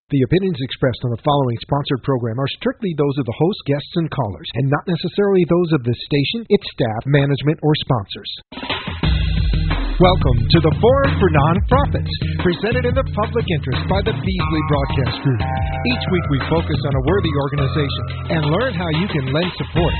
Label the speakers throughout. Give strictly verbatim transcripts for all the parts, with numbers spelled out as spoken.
Speaker 1: The opinions expressed on the following sponsored program are strictly those of the host, guests, and callers, and not necessarily those of the station, its staff, management, or sponsors. Welcome to the Forum for Nonprofits, presented in the public interest by the Beasley Broadcast Group. Each week we focus on a worthy organization and learn how you can lend support.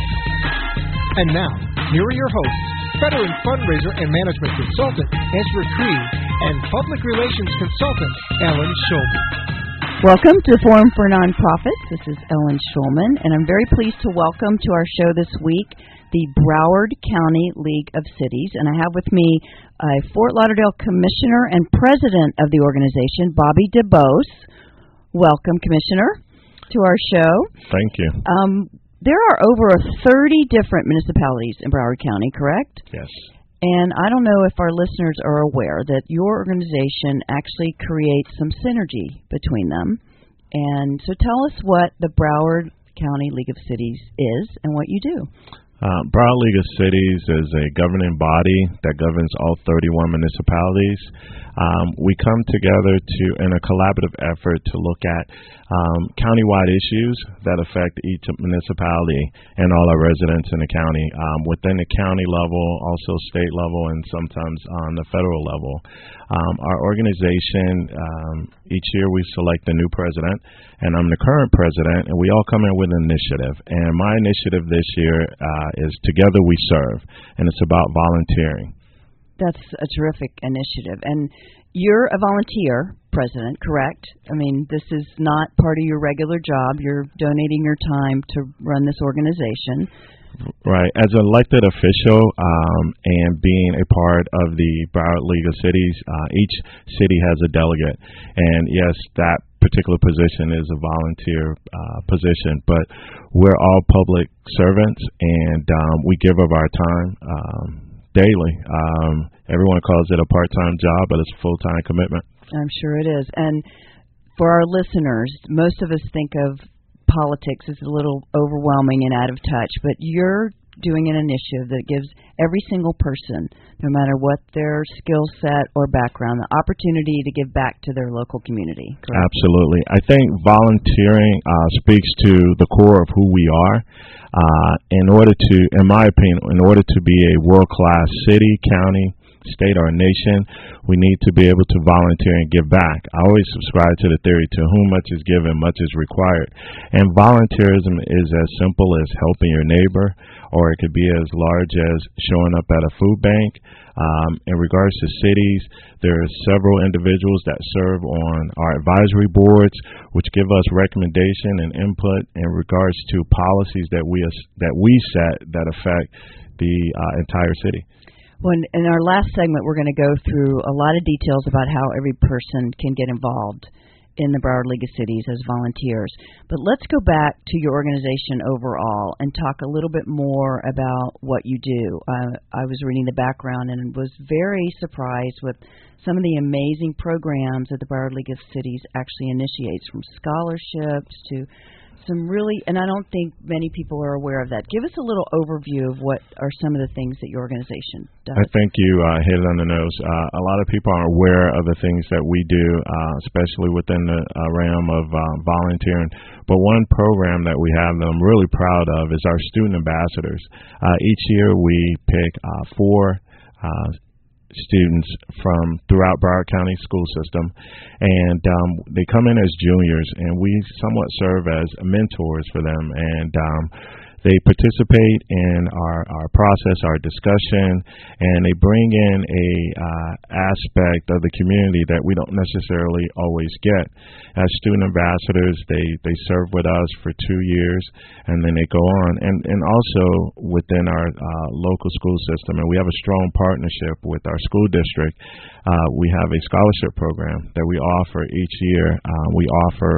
Speaker 1: And now, here are your hosts, veteran fundraiser and management consultant Ezra Cree and public relations consultant Ellen Schulman.
Speaker 2: Welcome to Forum for Nonprofits. This is Ellen Schulman, and I'm very pleased to welcome to our show this week the Broward County League of Cities. And I have with me a Fort Lauderdale Commissioner and President of the organization, Bobby DuBose. Welcome, Commissioner, to our show.
Speaker 3: Thank you.
Speaker 2: Um, there are over thirty different municipalities in Broward County, correct?
Speaker 3: Yes.
Speaker 2: And I don't know if our listeners are aware that your organization actually creates some synergy between them. And so tell us what the Broward County League of Cities is and what you do.
Speaker 3: Uh, Broward League of Cities is a governing body that governs all thirty-one municipalities. Um, we come together to in a collaborative effort to look at um, countywide issues that affect each municipality and all our residents in the county, um, within the county level, also state level, and sometimes on the federal level. Um, our organization, um, each year we select a new president, and I'm the current president, and we all come in with an initiative. And my initiative this year uh, is Together We Serve, and it's about volunteering.
Speaker 2: That's a terrific initiative. And you're a volunteer president, correct? I mean, this is not part of your regular job. You're donating your time to run this organization.
Speaker 3: Right. As an elected official um, and being a part of the Broward League of Cities, uh, each city has a delegate. And, yes, that particular position is a volunteer uh, position, but we're all public servants, and um, we give of our time um daily. Um, everyone calls it a part-time job, but it's a full-time commitment.
Speaker 2: I'm sure it is. And for our listeners, most of us think of politics as a little overwhelming and out of touch, but you're doing an initiative that gives every single person, no matter what their skill set or background, the opportunity to give back to their local community. Correct?
Speaker 3: Absolutely. I think volunteering uh, speaks to the core of who we are. Uh, in order to, in my opinion, in order to be a world-class city, county, state, or nation, we need to be able to volunteer and give back. I always subscribe to the theory, to whom much is given, much is required. And volunteerism is as simple as helping your neighbor, or it could be as large as showing up at a food bank. Um, in regards to cities, there are several individuals that serve on our advisory boards, which give us recommendation and input in regards to policies that we that we set that affect the uh, entire city.
Speaker 2: Well, in our last segment, we're going to go through a lot of details about how every person can get involved in the Broward League of Cities as volunteers. But let's go back to your organization overall and talk a little bit more about what you do. Uh, I was reading the background and was very surprised with some of the amazing programs that the Broward League of Cities actually initiates, from scholarships to some really, and I don't think many people are aware of that. Give us a little overview of what are some of the things that your organization does.
Speaker 3: I think you uh, hit it on the nose. Uh, a lot of people aren't aware of the things that we do, uh, especially within the uh, realm of uh, volunteering. But one program that we have that I'm really proud of is our student ambassadors. Uh, each year we pick uh, four uh students from throughout Broward County school system, and um, they come in as juniors, and we somewhat serve as mentors for them, and um, they participate in our, our process, our discussion, and they bring in a uh, aspect of the community that we don't necessarily always get. As student ambassadors, they, they serve with us for two years, and then they go on. And, and also within our uh, local school system, and we have a strong partnership with our school district, uh, we have a scholarship program that we offer each year. Uh, we offer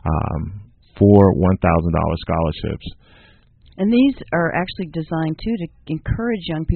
Speaker 3: um, four one thousand dollars scholarships.
Speaker 2: And these are actually designed, too, to encourage young people to,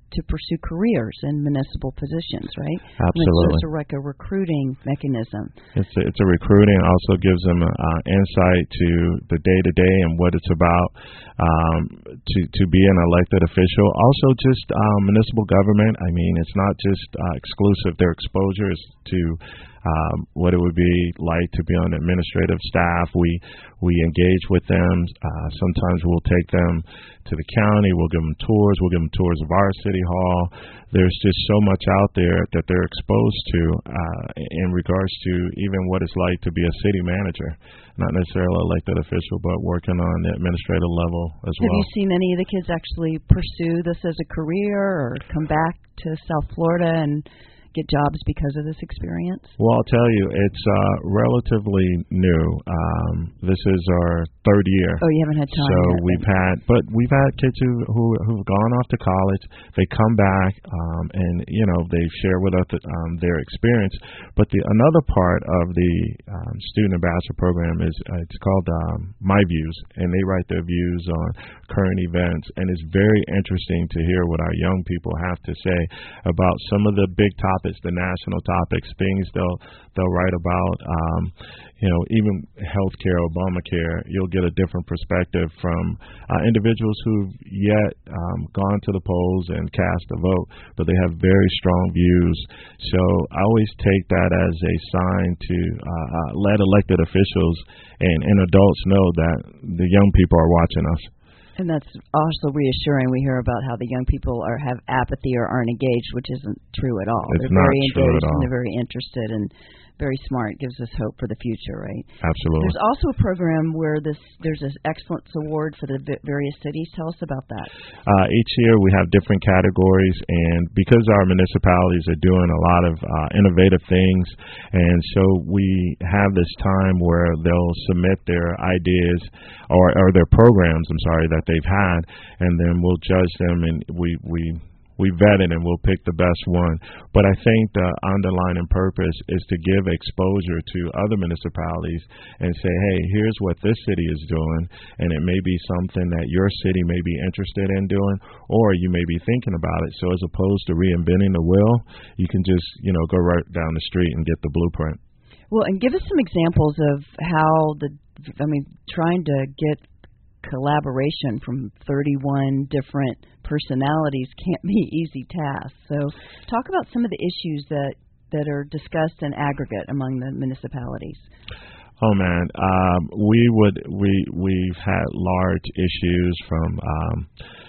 Speaker 2: to pursue careers in municipal positions, right?
Speaker 3: Absolutely.
Speaker 2: It's just a, like a recruiting mechanism.
Speaker 3: It's a, it's a recruiting. Also gives them uh, insight to the day to day and what it's about. Um, to to be an elected official. Also, just um, municipal government. I mean, it's not just uh, exclusive. Their exposure is to um, what it would be like to be on administrative staff. We we engage with them. Uh, sometimes we'll take them to the county. We'll give them tours. We'll give them tours of our city hall. There's just so much out there that they're exposed to uh, in regards to even what it's like to be a city manager, not necessarily elected official, but working on the administrative level as
Speaker 2: well. Have you seen any of the kids actually pursue this as a career or come back to South Florida and get jobs because of this experience?
Speaker 3: Well, I'll tell you, it's uh, relatively new. Um, this is our third year.
Speaker 2: Oh, you haven't had time.
Speaker 3: So
Speaker 2: yet,
Speaker 3: we've had, but we've had kids who who who've gone off to college. They come back, um, and you know they share with us um, their experience. But the another part of the um, student ambassador program is uh, it's called um, My Views, and they write their views on current events, and it's very interesting to hear what our young people have to say about some of the big topics, the national topics, things they'll they'll write about. Um, you know, even healthcare, Obamacare. You'll get a different perspective from uh, individuals who've yet um, gone to the polls and cast a vote, but they have very strong views. So I always take that as a sign to uh, uh, let elected officials and, and adults know that the young people are watching us.
Speaker 2: And that's also reassuring. We hear about how the young people are have apathy or aren't engaged, which isn't true at all.
Speaker 3: It's
Speaker 2: they're
Speaker 3: not
Speaker 2: very
Speaker 3: true
Speaker 2: engaged
Speaker 3: at all.
Speaker 2: and they're very interested and very smart. It gives us hope for the future, right?
Speaker 3: Absolutely.
Speaker 2: There's also a program where this there's this excellence award for the various cities. Tell us about that.
Speaker 3: Uh, each year we have different categories, and because our municipalities are doing a lot of uh, innovative things, and so we have this time where they'll submit their ideas or, or their programs, I'm sorry, that they've had, and then we'll judge them, and we we We vet it and we'll pick the best one. But I think the underlying purpose is to give exposure to other municipalities and say, hey, here's what this city is doing, and it may be something that your city may be interested in doing, or you may be thinking about it. So as opposed to reinventing the wheel, you can just, you know, go right down the street and get the blueprint.
Speaker 2: Well, and give us some examples of how the, I mean, trying to get collaboration from thirty-one different personalities can't be an easy task. So talk about some of the issues that, that are discussed in aggregate among the municipalities.
Speaker 3: Oh man, um, we would we we've had large issues from um,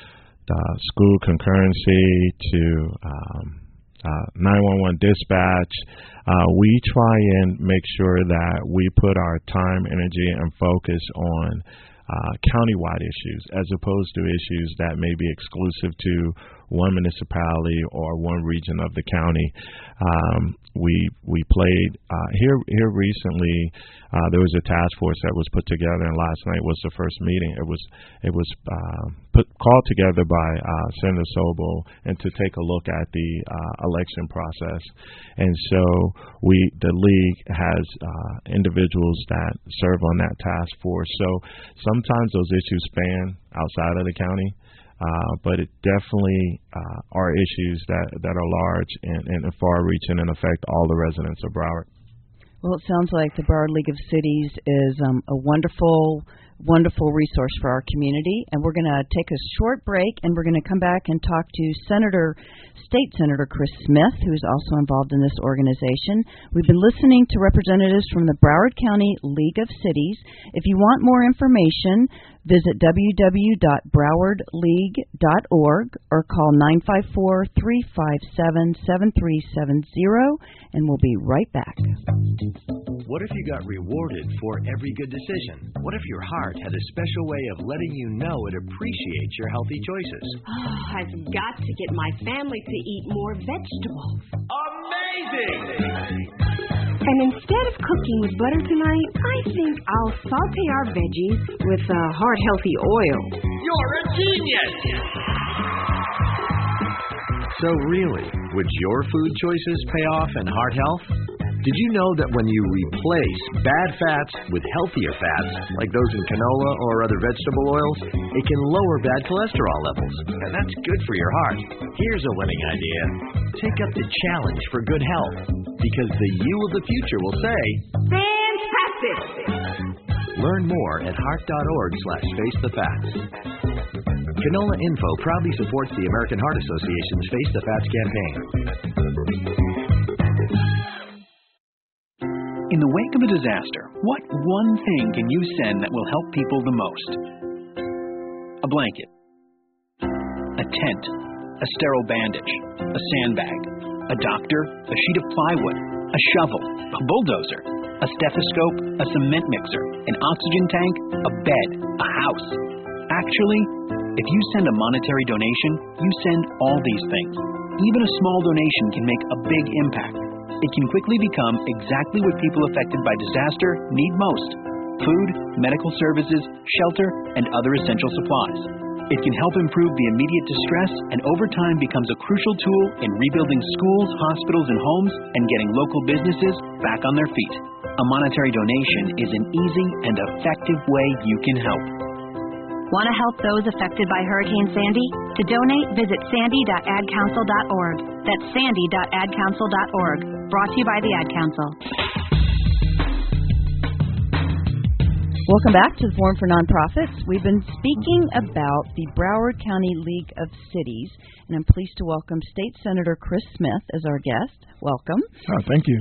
Speaker 3: the school concurrency to um, uh, nine one one dispatch. Uh, we try and make sure that we put our time, energy, and focus on Uh, countywide issues as opposed to issues that may be exclusive to one municipality or one region of the county. Um, we we played uh, here here recently. Uh, there was a task force that was put together, and last night was the first meeting. It was it was uh, put called together by uh, Senator Sobel, and to take a look at the uh, election process. And so we the league has uh, individuals that serve on that task force. So sometimes those issues span outside of the county. Uh, but it definitely uh, are issues that, that are large and, and far-reaching and affect all the residents of Broward.
Speaker 2: Well, it sounds like the Broward League of Cities is um, a wonderful, wonderful resource for our community. And we're going to take a short break, and we're going to come back and talk to Senator, State Senator Chris Smith, who is also involved in this organization. We've been listening to representatives from the Broward County League of Cities. If you want more information, visit w w w dot broward league dot org or call nine five four, three five seven, seven three seven zero, and we'll be right back.
Speaker 4: What if you got rewarded for every good decision? What if your heart had a special way of letting you know it appreciates your healthy choices?
Speaker 5: Oh, I've got to get my family to eat more vegetables.
Speaker 4: Amazing!
Speaker 5: And instead of cooking with butter tonight, I think I'll saute our veggies with uh, heart-healthy oil.
Speaker 4: You're a genius! So really, would your food choices pay off in heart health? Did you know that when you replace bad fats with healthier fats, like those in canola or other vegetable oils, it can lower bad cholesterol levels? And that's good for your heart. Here's a winning idea. Take up the challenge for good health, because the you of the future will say,
Speaker 5: Fantastic!
Speaker 4: Learn more at heart.org slash face the facts. Canola Info proudly supports the American Heart Association's Face the Facts campaign.
Speaker 6: In the wake of a disaster, what one thing can you send that will help people the most? A blanket, a tent, a sterile bandage, a sandbag, a doctor, a sheet of plywood, a shovel, a bulldozer, a stethoscope, a cement mixer, an oxygen tank, a bed, a house. Actually, if you send a monetary donation, you send all these things. Even a small donation can make a big impact. It can quickly become exactly what people affected by disaster need most: food, medical services, shelter, and other essential supplies. It can help improve the immediate distress and over time becomes a crucial tool in rebuilding schools, hospitals, and homes and getting local businesses back on their feet. A monetary donation is an easy and effective way you can help.
Speaker 7: Want to help those affected by Hurricane Sandy? To donate, visit sandy dot ad council dot org. That's sandy dot ad council dot org. Brought to you by the Ad Council.
Speaker 2: Welcome back to the Forum for Nonprofits. We've been speaking about the Broward County League of Cities, and I'm pleased to welcome State Senator Chris Smith as our guest. Welcome.
Speaker 8: Oh, thank you.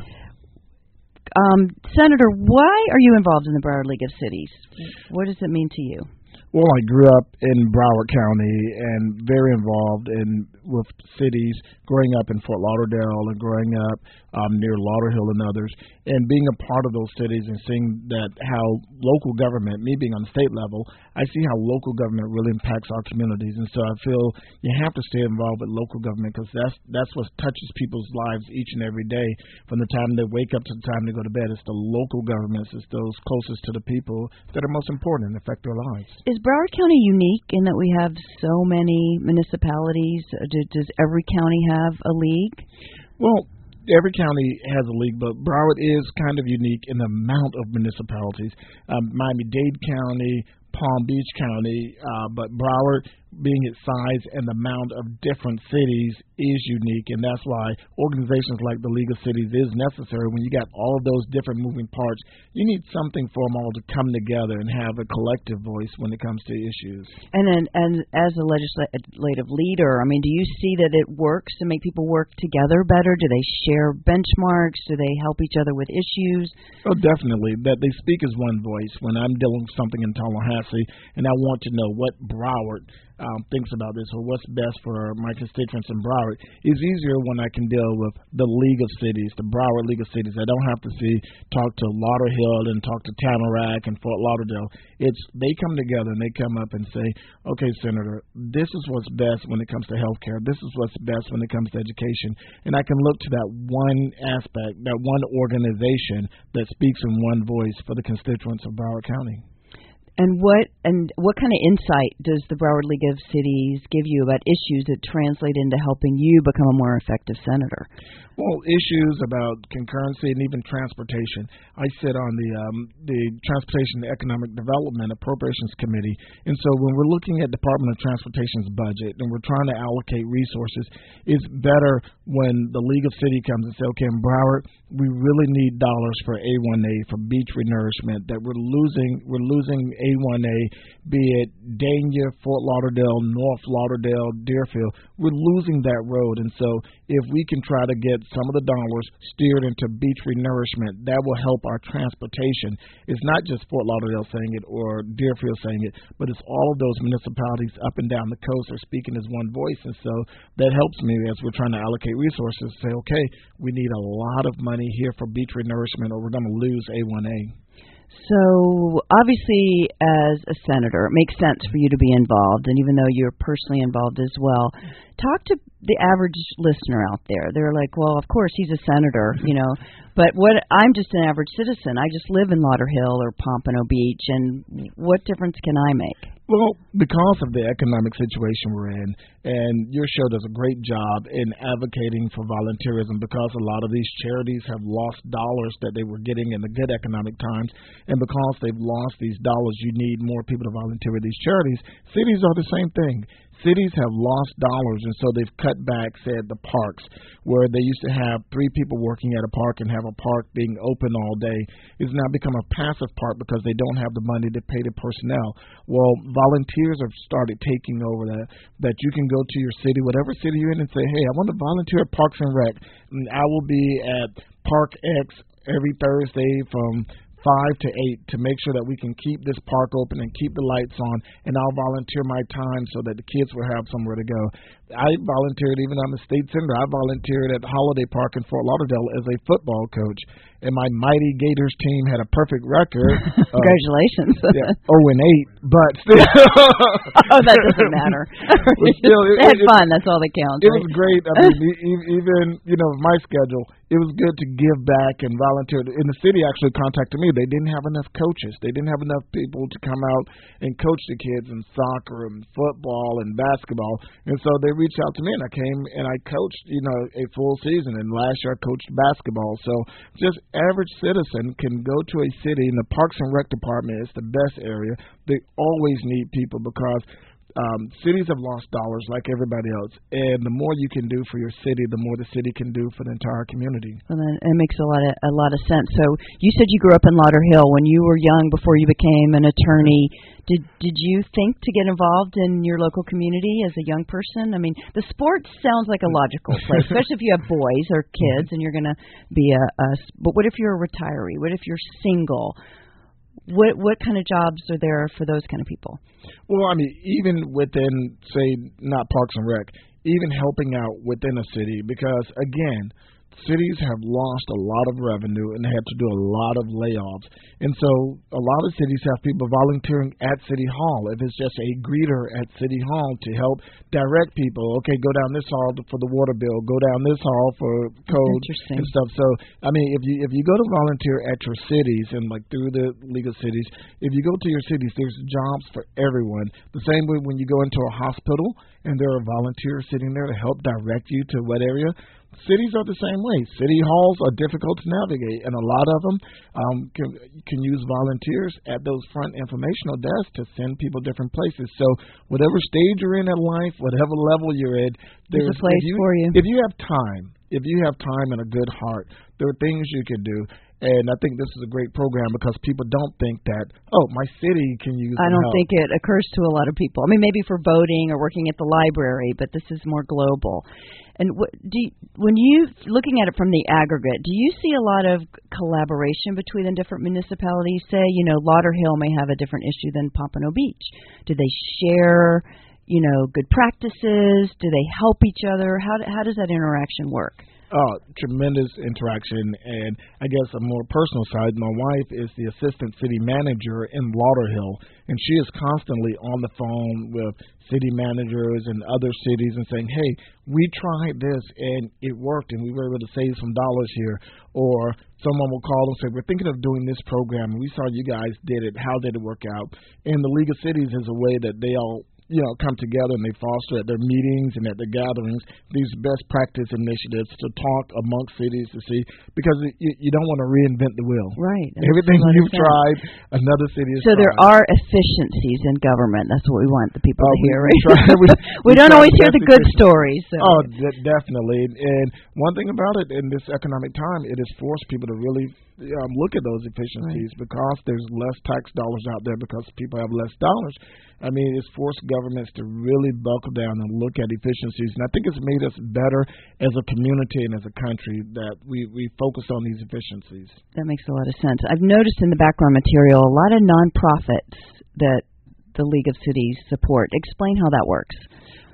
Speaker 2: Um, Senator, why are you involved in the Broward League of Cities? What does it mean to you?
Speaker 8: Well, I grew up in Broward County and very involved in with cities, growing up in Fort Lauderdale and growing up um, near Lauderhill and others, and being a part of those cities and seeing that how local government, me being on the state level, I see how local government really impacts our communities, and so I feel you have to stay involved with local government because that's that's what touches people's lives each and every day, from the time they wake up to the time they go to bed. It's the local governments, it's those closest to the people that are most important and affect their lives.
Speaker 2: Is Broward County unique in that we have so many municipalities? Does every county have a league?
Speaker 8: Well, every county has a league, but Broward is kind of unique in the amount of municipalities. Um, Miami-Dade County, Palm Beach County, uh, but Broward, being its size and the amount of different cities, is unique, and that's why organizations like the League of Cities is necessary. When you got all of those different moving parts, you need something for them all to come together and have a collective voice when it comes to issues.
Speaker 2: And then, and as a legislative leader, I mean, do you see that it works to make people work together better? Do they share benchmarks? Do they help each other with issues?
Speaker 8: Oh, definitely. That they speak as one voice. When I'm dealing with something in Tallahassee and I want to know what Broward Um, thinks about this or what's best for my constituents in Broward, it's easier when I can deal with the League of Cities, the Broward League of Cities. I don't have to see talk to Lauderhill and talk to Tamarack and Fort Lauderdale. It's they come together and they come up and say, okay, Senator, this is what's best when it comes to health care. This is what's best when it comes to education. And I can look to that one aspect, that one organization that speaks in one voice for the constituents of Broward County.
Speaker 2: And what and what kind of insight does the Broward League of Cities give you about issues that translate into helping you become a more effective senator?
Speaker 8: Well, issues about concurrency and even transportation. I sit on the um, the Transportation and Economic Development Appropriations Committee, and so when we're looking at Department of Transportation's budget and we're trying to allocate resources, it's better when the League of Cities comes and say, okay, in Broward, we really need dollars for A one A, for beach renourishment, that we're losing we're losing A one A, be it Dania, Fort Lauderdale, North Lauderdale, Deerfield. We're losing that road, and so if we can try to get some of the dollars steered into beach renourishment, that will help our transportation. It's not just Fort Lauderdale saying it or Deerfield saying it, but it's all of those municipalities up and down the coast are speaking as one voice, and so that helps me as we're trying to allocate resources to say, okay, we need a lot of money here for beach renourishment or we're going to lose A one A.
Speaker 2: So, obviously, as a senator, it makes sense for you to be involved, and even though you're personally involved as well, talk to the average listener out there. They're like, well, of course, he's a senator, you know, but what I'm just an average citizen. I just live in Lauderhill or Pompano Beach, and what difference can I make?
Speaker 8: Well, because of the economic situation we're in, and your show does a great job in advocating for volunteerism, because a lot of these charities have lost dollars that they were getting in the good economic times, and because they've lost these dollars, you need more people to volunteer with these charities. Cities are the same thing. Cities have lost dollars, and so they've cut back, say, at the parks, where they used to have three people working at a park and have a park being open all day. It's now become a passive park because they don't have the money to pay the personnel. Well, volunteers have started taking over that, that you can go to your city, whatever city you're in, and say, hey, I want to volunteer at Parks and Rec, and I will be at Park X every Thursday from five to eight to make sure that we can keep this park open and keep the lights on, and I'll volunteer my time so that the kids will have somewhere to go. I volunteered, even on the state senator, I volunteered at Holiday Park in Fort Lauderdale as a football coach, and my mighty Gators team had a perfect record.
Speaker 2: Congratulations.
Speaker 8: Uh, yeah, oh and eight, but still.
Speaker 2: Oh, that doesn't matter.
Speaker 8: But still, it,
Speaker 2: they had
Speaker 8: it,
Speaker 2: fun, that's all that counts.
Speaker 8: It
Speaker 2: right?
Speaker 8: was great. I mean, even, you know, my schedule, it was good to give back and volunteer. And the city actually contacted me. They didn't have enough coaches. They didn't have enough people to come out and coach the kids in soccer and football and basketball. And so they reached out to me, and I came and I coached, you know, a full season. And last year I coached basketball. So just average citizen can go to a city, and the Parks and Rec department is the best area. They always need people because Um, cities have lost dollars like everybody else, and the more you can do for your city, the more the city can do for the entire community.
Speaker 2: Well, then it makes a lot of a lot of sense. So you said you grew up in Lauderhill. When you were young, before you became an attorney, did did you think to get involved in your local community as a young person? I mean, the sports sounds like a logical place, especially if you have boys or kids, and you're going to be a, a. But what if you're a retiree? What if you're single? What what kind of jobs are there for those kind of people?
Speaker 8: Well, I mean, even within, say, not Parks and Rec, even helping out within a city, because, again, cities have lost a lot of revenue and they had to do a lot of layoffs. And so a lot of cities have people volunteering at City Hall. If it's just a greeter at City Hall to help direct people, okay, go down this hall for the water bill, go down this hall for code and stuff. So, I mean, if you if you go to volunteer at your cities and like through the League of Cities, if you go to your cities, there's jobs for everyone. The same way when you go into a hospital and there are volunteers sitting there to help direct you to what area. Cities are the same way. City halls are difficult to navigate, and a lot of them um, can, can use volunteers at those front informational desks to send people different places. So whatever stage you're in in life, whatever level you're in, there's,
Speaker 2: there's a place
Speaker 8: if you,
Speaker 2: for you.
Speaker 8: If you have time, if you have time and a good heart, there are things you can do. And I think this is a great program because people don't think that, oh, my city can use
Speaker 2: I don't
Speaker 8: help.
Speaker 2: think it occurs to a lot of people. I mean, maybe for voting or working at the library, but this is more global. And what, do you, when you, looking at it from the aggregate, do you see a lot of collaboration between the different municipalities? Say, you know, Lauderhill may have a different issue than Pompano Beach. Do they share, you know, good practices? Do they help each other? How, how does that interaction work?
Speaker 8: Uh, tremendous interaction, and I guess a more personal side, my wife is the assistant city manager in Lauderhill, and she is constantly on the phone with city managers and other cities and saying, hey, we tried this and it worked and we were able to save some dollars here. Or someone will call and say, we're thinking of doing this program and we saw you guys did it. How did it work out? And the League of Cities is a way that they all you know, come together and they foster at their meetings and at their gatherings these best practice initiatives to talk amongst cities to see, because you, you don't want to reinvent the wheel.
Speaker 2: Right.
Speaker 8: Everything you've tried, another city has
Speaker 2: So
Speaker 8: tried.
Speaker 2: there are efficiencies in government. That's what we want the people
Speaker 8: uh,
Speaker 2: to
Speaker 8: we,
Speaker 2: hear,
Speaker 8: we
Speaker 2: right?
Speaker 8: Try, we,
Speaker 2: we, we don't always hear the good stories. So.
Speaker 8: Oh, de- definitely. And one thing about it, in this economic time, it has forced people to really um, look at those efficiencies right. because there's less tax dollars out there because people have less dollars. I mean, it's forced governments to really buckle down and look at efficiencies. And I think it's made us better as a community and as a country that we, we focus on these efficiencies.
Speaker 2: That makes a lot of sense. I've noticed in the background material a lot of nonprofits that the League of Cities support. Explain how that works.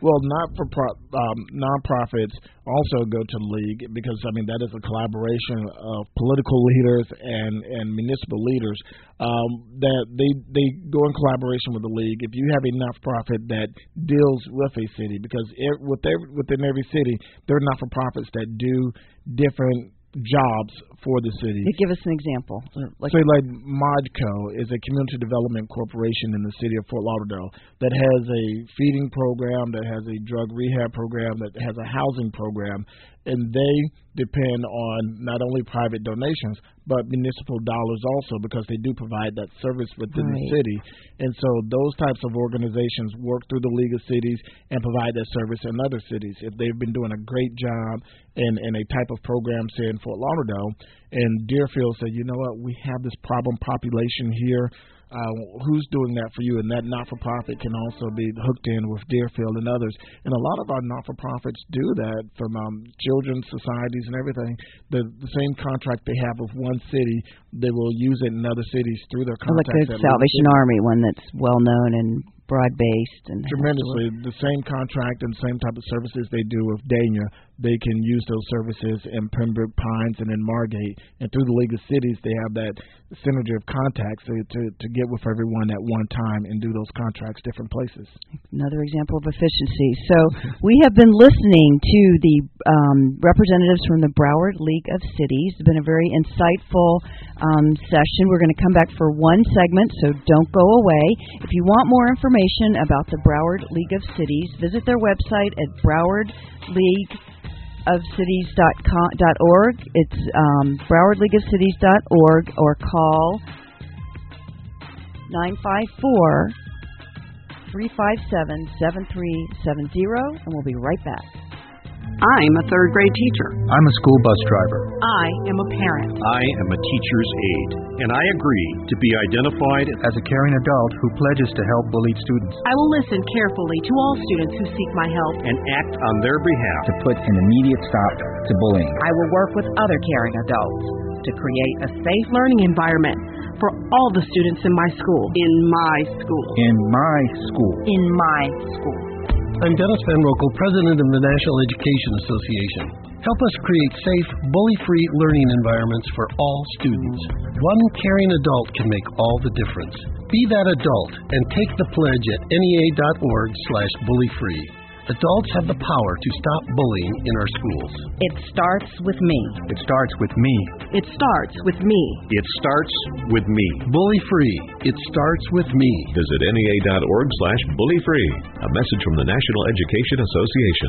Speaker 8: Well, not for pro- um, nonprofits also go to the league because I mean that is a collaboration of political leaders and, and municipal leaders um, that they they go in collaboration with the league. If you have a nonprofit that deals with a city, because it, with every, within every city there are not-for-profits that do different jobs for the city.
Speaker 2: Give us an example.
Speaker 8: Like, so like ModCo is a community development corporation in the city of Fort Lauderdale that has a feeding program, that has a drug rehab program, that has a housing program, and they depend on not only private donations but municipal dollars also because they do provide that service within right. the city. And so those types of organizations work through the League of Cities and provide that service in other cities. If they've been doing a great job in, in a type of program, say in Fort Lauderdale, and Deerfield said, you know what, we have this problem population here. Uh, who's doing that for you? And that not-for-profit can also be hooked in with Deerfield and others. And a lot of our not-for-profits do that from um, children's societies and everything. The, the same contract they have with one city, they will use it in other cities through their contacts.
Speaker 2: Like the Salvation Army, one that's well-known and broad-based. And
Speaker 8: tremendously. The same contract and same type of services they do with Dania, they can use those services in Pembroke Pines and in Margate. And through the League of Cities, they have that synergy of contacts to, to, to get with everyone at one time and do those contracts different places.
Speaker 2: Another example of efficiency. So we have been listening to the um, representatives from the Broward League of Cities. It's been a very insightful um, session. We're going to come back for one segment, so don't go away. If you want more information about the Broward League of Cities, visit their website at broward league of cities dot org. It's um, broward league of cities dot org or call nine five four, three five seven, seven three seven zero, and we'll be right back.
Speaker 9: I'm a third grade teacher.
Speaker 10: I'm a school bus driver.
Speaker 9: I am a parent.
Speaker 11: I am a teacher's aide, and I agree to be identified
Speaker 10: as a caring adult who pledges to help bullied students.
Speaker 9: I will listen carefully to all students who seek my help
Speaker 11: and act on their behalf
Speaker 12: to put an immediate stop to bullying.
Speaker 13: I will work with other caring adults to create a safe
Speaker 9: learning environment for all the students in my school. In my school.
Speaker 12: In my school.
Speaker 13: In my school.
Speaker 14: I'm Dennis Van Rokel, President of the National Education Association. Help us create safe, bully-free learning environments for all students. One caring adult can make all the difference. Be that adult and take the pledge at N E A dot org slash bully free. Adults have the power to stop bullying in our schools.
Speaker 13: It starts with me.
Speaker 10: It starts with me.
Speaker 9: It starts with me.
Speaker 11: It starts with me.
Speaker 14: Bully free. It starts with me.
Speaker 15: Visit N E A dot org slash bully free. A message from the National Education Association.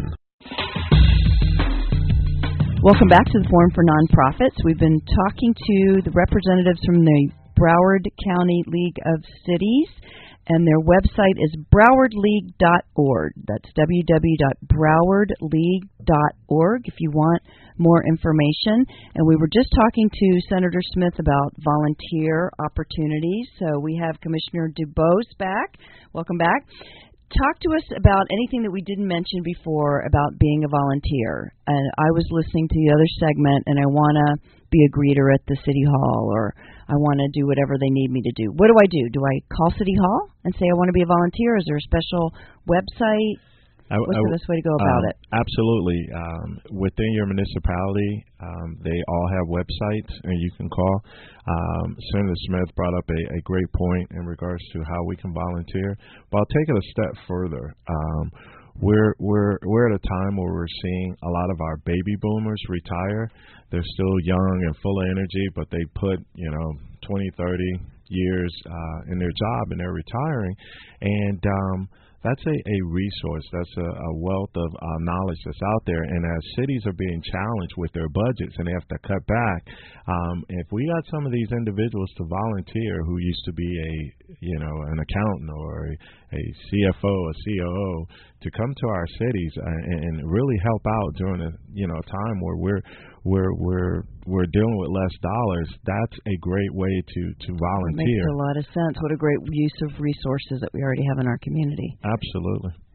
Speaker 2: Welcome back to the Forum for Nonprofits. We've been talking to the representatives from the Broward County League of Cities, and their website is broward league dot org. That's w w w dot broward league dot org if you want more information. And we were just talking to Senator Smith about volunteer opportunities. So we have Commissioner DuBose back. Welcome back. Talk to us about anything that we didn't mention before about being a volunteer. And I was listening to the other segment, and I want to be a greeter at the City Hall, or I want to do whatever they need me to do. What do I do? Do I call City Hall and say I want to be a volunteer? Is there a special website?
Speaker 3: I,
Speaker 2: What's
Speaker 3: I,
Speaker 2: the best way to go about
Speaker 3: um,
Speaker 2: it?
Speaker 3: Absolutely. Um, within your municipality, um, they all have websites, and you can call. Um, Senator Smith brought up a, a great point in regards to how we can volunteer, but I'll take it a step further. Um, we're we're we're at a time where we're seeing a lot of our baby boomers retire. They're still young and full of energy, but they put you know twenty, thirty years uh, in their job, and they're retiring, and um, that's a, a resource. That's a, a wealth of uh, knowledge that's out there. And as cities are being challenged with their budgets and they have to cut back, um, if we got some of these individuals to volunteer who used to be a, you know, an accountant or a, a C F O, a C O O, to come to our cities and, and really help out during a, you know, time where we're we're we're we're dealing with less dollars, that's a great way to, to volunteer.
Speaker 2: It makes a lot of sense. What a great use of resources that we already have in our community.
Speaker 3: Absolutely.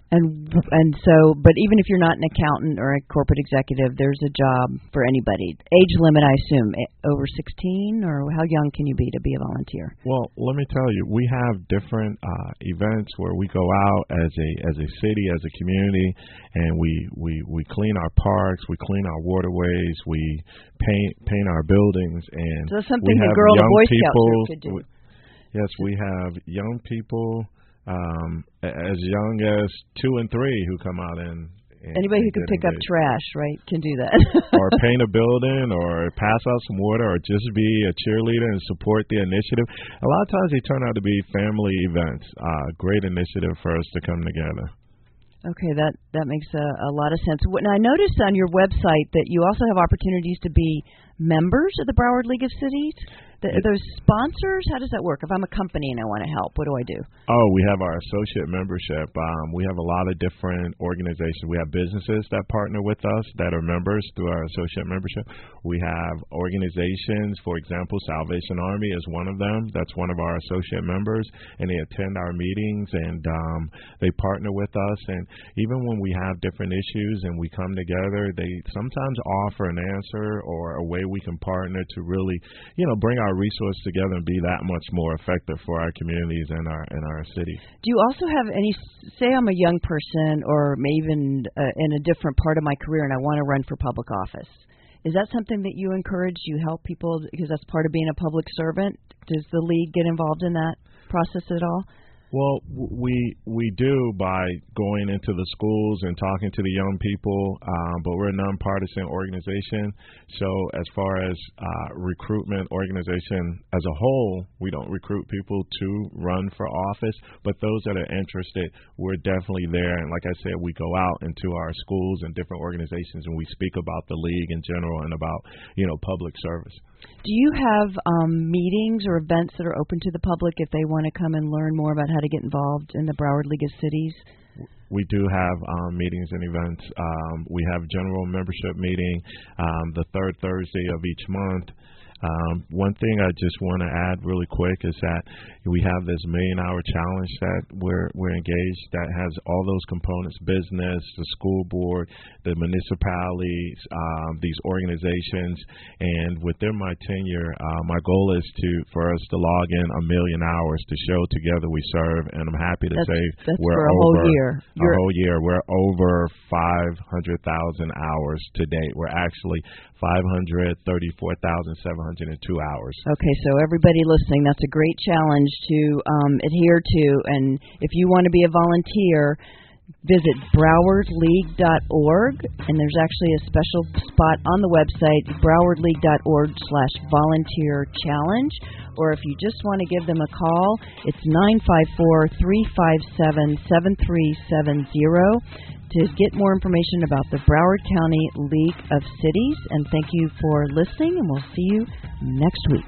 Speaker 2: And and so, but even if you're not an accountant or a corporate executive, there's a job for anybody. Age limit, I assume, over sixteen, or how young can you be to be a volunteer?
Speaker 3: Well, let me tell you, we have different uh, events where we go out as a as a city, as a community, and we, we, we clean our parks, we clean our waterways, we paint paint our buildings, and
Speaker 2: so that's something
Speaker 3: we
Speaker 2: the
Speaker 3: have
Speaker 2: Girl
Speaker 3: young
Speaker 2: Boy
Speaker 3: people.
Speaker 2: Scouts could do.
Speaker 3: We, yes, we have young people. Um, as young as two and three who come out and, and
Speaker 2: anybody who
Speaker 3: and
Speaker 2: can pick
Speaker 3: engaged.
Speaker 2: up trash, right, can do that.
Speaker 3: Or paint a building, or pass out some water, or just be a cheerleader and support the initiative. A lot of times they turn out to be family events. Uh, great initiative for us to come together.
Speaker 2: Okay, that that makes a, a lot of sense. Now, I noticed on your website that you also have opportunities to be members of the Broward League of Cities. The, are those sponsors? How does that work? If I'm a company and I want to help, what do I do?
Speaker 3: Oh, we have our associate membership. Um, we have a lot of different organizations. We have businesses that partner with us that are members through our associate membership. We have organizations, for example, Salvation Army is one of them. That's one of our associate members, and they attend our meetings, and um, they partner with us. And even when we have different issues and we come together, they sometimes offer an answer or a way we can partner to really, you know, bring our resources together and be that much more effective for our communities and our and our city.
Speaker 2: Do you also have any, say I'm a young person or maybe even uh, in a different part of my career and I want to run for public office, is that something that you encourage? You help people because that's part of being a public servant? Does the league get involved in that process at all?
Speaker 3: Well, we we do by going into the schools and talking to the young people, um, but we're a nonpartisan organization. So as far as uh, recruitment organization as a whole, we don't recruit people to run for office, but those that are interested, we're definitely there. And like I said, we go out into our schools and different organizations and we speak about the league in general and about, you know, public service.
Speaker 2: Do you have um, meetings or events that are open to the public if they want to come and learn more about how to get involved in the Broward League of Cities?
Speaker 3: We do have um, meetings and events. Um, we have general membership meeting um, the third Thursday of each month. Um, one thing I just want to add really quick is that we have this million hour challenge that we're we're engaged that has all those components: business, the school board, the municipalities, um, these organizations. And within my tenure, uh, my goal is to for us to log in a million hours to show together we serve. And I'm happy to
Speaker 2: that's,
Speaker 3: say
Speaker 2: that's
Speaker 3: we're
Speaker 2: for a
Speaker 3: over
Speaker 2: whole year.
Speaker 3: a whole year. We're over five hundred thousand hours to date. We're actually five hundred thirty-four thousand seven hundred two hours.
Speaker 2: Okay, so everybody listening, that's a great challenge to um, adhere to. And if you want to be a volunteer, visit broward league dot org, and there's actually a special spot on the website, broward league dot org slash volunteer challenge. Or if you just want to give them a call, it's nine five four, three five seven, seven three seven zero to get more information about the Broward County League of Cities. And thank you for listening, and we'll see you next week.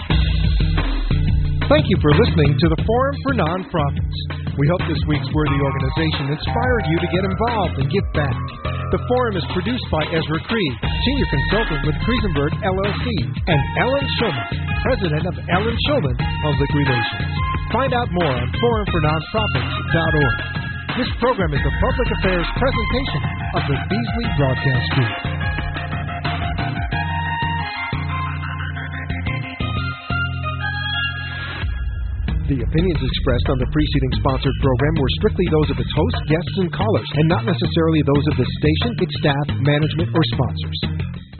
Speaker 1: Thank you for listening to the Forum for Nonprofits. We hope this week's worthy organization inspired you to get involved and give back. The Forum is produced by Ezra Cree, Senior Consultant with Kriesenberg L L C, and Ellen Schulman, President of Ellen Schulman Public Relations. Find out more on forum for nonprofits dot org. This program is a public affairs presentation of the Beasley Broadcast Group. The opinions expressed on the preceding sponsored program were strictly those of its hosts, guests, and callers, and not necessarily those of the station, its staff, management, or sponsors.